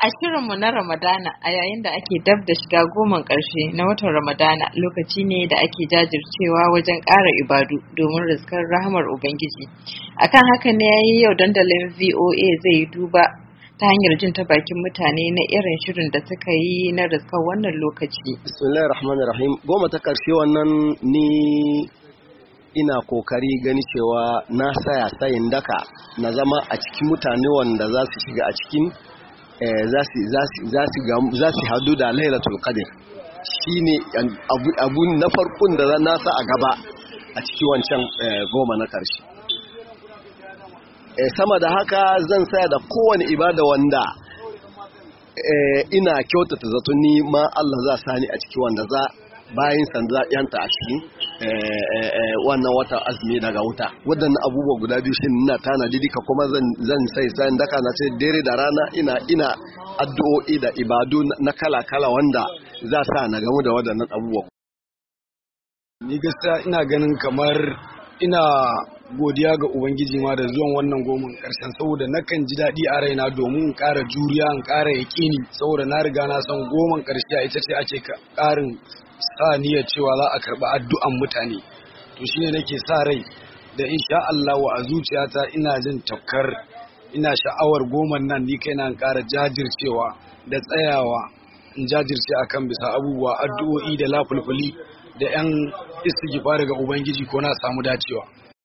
A shirinmu na Ramadana a yayin da ake dab da shiga goman ƙarshe na watan Ramadana lokaci ne da ake jajircewa wajen ƙara ibadu domin riskar rahamar Ubangiji. Akan haka ne yayi yau dandalin VOA zai yi duba ta hanyar jin ta bakin mutane na irin shirin da suka yi na riskar wannan lokaci. Bismillahir Rahmanir Rahim. Goma ta ƙarshe wannan ni ina kokari gani cewa na saya sayin daka na zama a cikin mutane wanda za su shiga a cikin za su hadu da Lailatul Qadr. Shine abu na farkon da na sa a gaba a cikin wancan goma na karshe. Sama da haka zan saya da kowane ibada wanda ina kyautata zato ni ma Allah za sani a cikin wanda za bayan san za yanta a cikin wannan watan azumi daga wuta. Waɗannan abubuwa guda biyu shi ina tanadi duka kuma zan sai daka na ce dare da rana ina addu'o'i da ibadu na kala wanda za sa na gamu da waɗannan abubuwa. Ni gaskiya ina ganin kamar ina godiya ga Ubangiji ma da zuwan wannan goman ƙarshen, saboda nakan ji daɗi a raina domin in ƙara juriya, in ƙara yaƙini, saboda na riga na san goman ƙarshe ita ce ake ƙarin sa niyyar cewa za a karɓi addu'an mutane. To shine nake sa rai da insha Allah a zuciyata ina jin tafkar, ina sha'awar goman nan ni kaina in ƙara jajircewa da tsayawa in jajirce akan bisa abubuwa, addu'o'i da lafulfuli da 'yan istighfar ga Ubangiji ko na samu dacewa.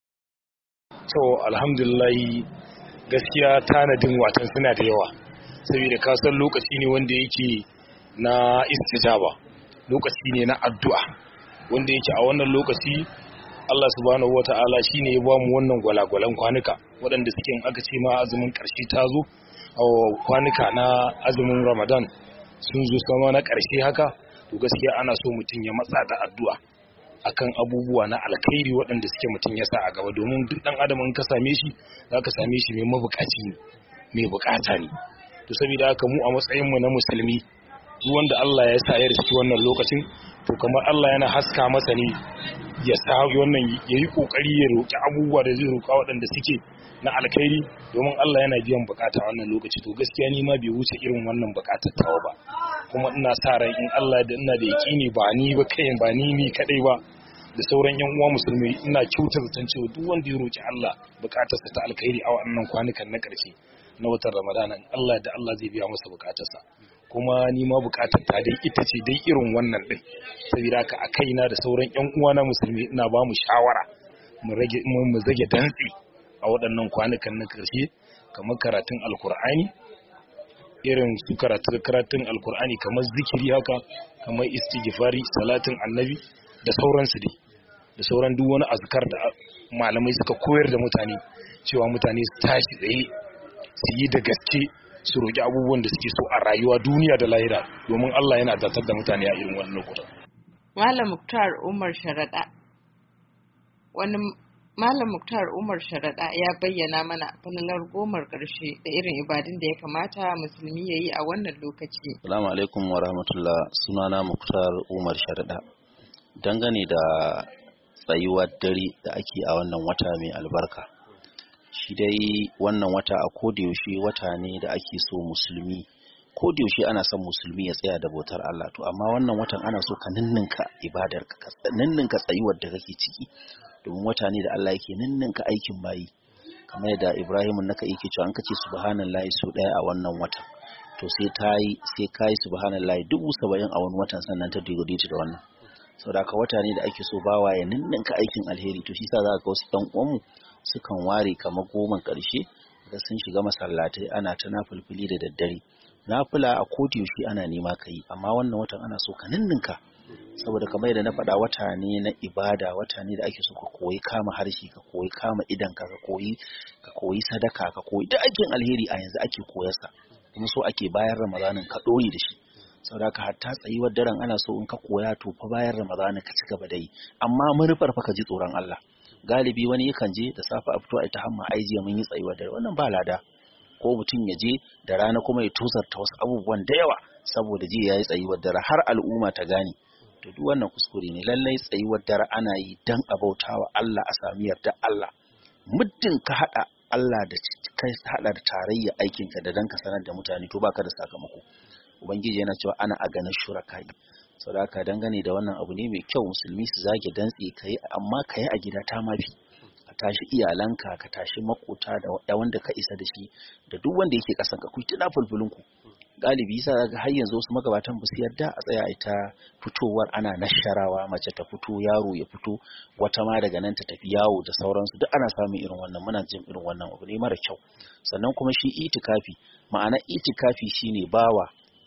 To alhamdulillah gaskiya tanadin watan suna da yawa, saboda ka san lokaci ne wanda yake na istijaba, lokaci ne na addu'a wanda yake a wannan lokaci Allah subhanahu wata'ala shine ya ba mu wannan gwalagwalan kwanuka waɗanda suke aka ce ma azumin ƙarshe ta zo, kwanuka na azumin Ramadan sun zo sama na ƙarshe haka. To gaskiya ana so mutum ya matsa da addu'a akan abubuwa na alkhairi waɗanda suke mutum ya sa a gaba, domin duk ɗan adam in ka same shi zaka same shi mai mabukaci ne, mai bukata ne. To saboda haka mu a matsayin mu na musulmi, duk wanda Allah ya sa ya riski wannan lokacin, to kamar Allah yana haska masa ne ya sa wannan yayi kokari ya roki abubuwa da zai roka waɗanda suke na alkhairi, domin Allah yana biyan bukata wannan lokaci. To gaskiya ni ma bai wuce irin wannan bukatar tawa ba, kuma ina sa ran in Allah da ina da yakini ba ni kadai ba da sauran yan uwa musulmi, ina kyautar zaton cewa duk wanda ya roki Allah bukatarsa ta alkhairi a wannan kwanukan na ƙarshe na watan Ramadana, Allah da Allah zai biya masa bukatarsa. Kuma ni ma bukatar ta dai ita ce dai irin wannan din, saboda haka a kaina da sauran yan uwa na musulmi ina ba mu shawara mu zage dantsi a waɗannan kwanukan na ƙarshe, kamar karatun alkur'ani, irin su karatun alkur'ani, kamar zikiri haka, kamar istighfari, salatin annabi da sauransu dai, da sauran duk wani azkar da malamai suka koyar da mutane cewa mutane su tashi tsaye su yi da gaske, su roƙi abubuwan da suke so a rayuwa duniya da lahira, domin Allah yana datar da mutane a irin wannan lokutan. Malam Muktar Umar Sharaɗa ya bayyana mana falalar gomar ƙarshe da irin ibadun da ya kamata musulmi ya yi a wannan lokaci. Assalamu alaikum wa rahmatullah, sunana Muktar Umar Sharaɗa. Dangane da tsayuwar dare da ake a wannan wata mai albarka, shi dai wannan wata a kodayaushe wata ne da ake so musulmi, kodayaushe ana son musulmi ya tsaya da bautar Allah. To amma wannan watan ana so ka ninninka ibadar ka ninninka tsayuwar da kake ciki, domin wata ne da Allah yake ninninka aikin bayi, kamar yadda Ibrahim naka yake cewa an kace subhanallahi so daya a wannan watan, to sai kai subhanallahi 70 a wani watan sannan ta dogode da wannan. Saboda haka wata ne da ake so bawa ya ninninka aikin alheri. To shi yasa zaka ga wasu ɗan uwanmu sukan ware kamar goman ƙarshe da sun shiga masallatai ana ta nafilfili da daddare. Nafila a kodayaushe ana nema ka yi, amma wannan watan ana so ka ninninka, saboda kamar yadda na faɗa wata ne na ibada, wata ne da ake so ka koyi kama harshe, ka koyi kama idanka, ka koyi sadaka, ka koyi duk aikin alheri a yanzu ake koyarsa, kuma so ake bayan Ramadanin ka ɗore da shi. Saboda haka hatta tsayuwar daren ana so in ka koya to fa bayan Ramadanin ka ci gaba da yi, amma manufar fa ka ji tsoron Allah. Galibi wani yakan je da safe a fito a ta hamma ai jiya mun yi tsayuwar dare, wannan ba lada. Ko mutum ya je da rana kuma ya tozarta wasu abubuwan da yawa saboda jiya yayi tsayuwar dare har al'umma ta gane. To duk wannan kuskure ne. Lallai tsayuwar dare ana yi dan a bautawa Allah, a sami yarda Allah. Muddin ka hada Allah da ka hada da tarayya aikinka da dan ka sanar da mutane to baka da sakamako. Ubangiji yana cewa ana aganar shurakai. Saboda haka dangane da wannan abu ne mai kyau musulmi su zage dantse kai, amma kai a gida ta mafi. Ka tashi iyalanka, ka tashi makota da wanda ka isa da shi da duk wanda yake kasan ka, ku tuna fulfulunku. Galibi yasa ga har yanzu wasu magabatan ba su yarda a tsaya ita fitowar ana nasharawa, mace ta fito, yaro ya fito, wata ma daga nan ta tafi yawo da sauransu, duk ana samun irin wannan, muna jin irin wannan abu ne mara kyau. Sannan kuma shi itikafi, ma'ana itikafi shine bawa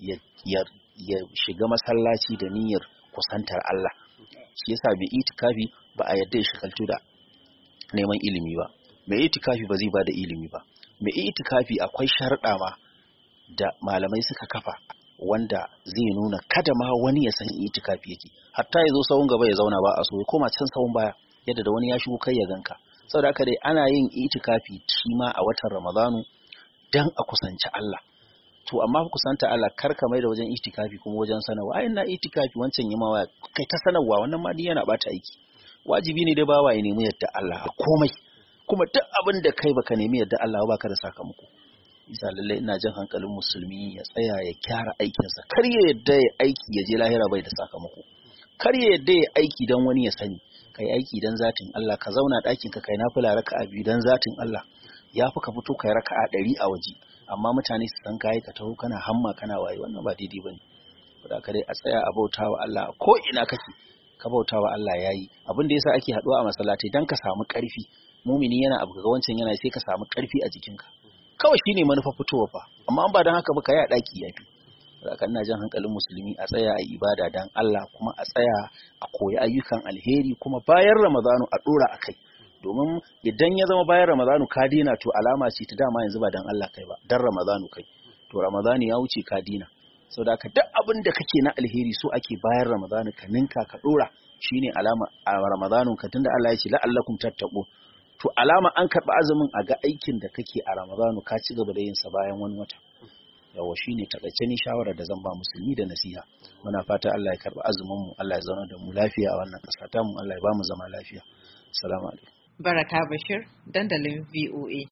ya shiga masallaci da niyyar kusantar Allah. Shi yasa bai itikafi ba a yadda ya shigaltu da neman ilimi ba. Mai itikafi ba zai bada ilimi ba. Mai itikafi akwai sharuɗa ma da malamai suka kafa wanda zai nuna kada ma wani ya san itikafi yake. Hatta ya zo sahun gaba ya zauna ba a so, ya koma can sahun baya yadda da wani ya shigo kai ya ganka. Saboda haka dai ana yin itikafi shi ma a watan Ramadanu dan a kusanci Allah. To amma kusanta Allah karka mai da wajen itikafi kuma wajen sanarwa. Ai ina itikafi wancan yi mawa kai ta sanarwa, wannan ma yana bata aiki. Wajibi ne dai bawa ya nemi yadda Allah a komai. Kuma duk abin da kai baka nemi yadda Allah ba ka da sakamako. Isa lallai ina jan hankalin musulmi ya tsaya ya kyara aikinsa. Kar ya yadda ya aiki ya je lahira bai da sakamako. Kar ya yadda ya aiki dan wani ya sani. Kai aiki dan zatin Allah, ka zauna ɗakin ka kai nafila raka'a 2 dan zatin Allah. Ya fi ka fito kai raka'a 100 a waje. Amma mutane su san kai ka taho kana hamma kana waye, wannan ba daidai bane. Saboda ka dai a tsaya a bautawa Allah ko ina kake, ka bautawa Allah yayi. Abin da yasa ake haduwa a masallatai dan ka samu ƙarfi. Mumini yana abu ga wancan yana sai ka samu ƙarfi a jikinka. Kawai shine manufa fitowa fa. Amma an ba dan haka ba kai a daki yafi. Saboda kan ina jan hankalin musulmi a tsaya a ibada dan Allah, kuma a tsaya a koyi ayyukan alheri, kuma bayan Ramadanu a dora akai. Domin idan ya zama bayan Ramadanu ka dina, to alama ce ta dama yanzu ba dan Allah kai ba, dan Ramadanu kai. To Ramadanu ya wuce ka dina. Saboda haka duk abin da kake na alheri so ake bayan Ramadanu ka ninka ka dora, shine alama a Ramadanu ka, tunda Allah ya ce la'allakum tattaqu. To alama an karba azumin a ga aikin da kake a Ramadanu ka ci gaba da yin sa bayan wani wata. Yawa shine takaice ni shawara da zan ba musulmi da nasiha. Muna fata Allah ya karba azumin mu, Allah ya zauna da mu lafiya a wannan ƙasa ta mu, Allah ya ba mu zama lafiya. Assalamu alaikum. Baraka Bashir, dandalin VOA.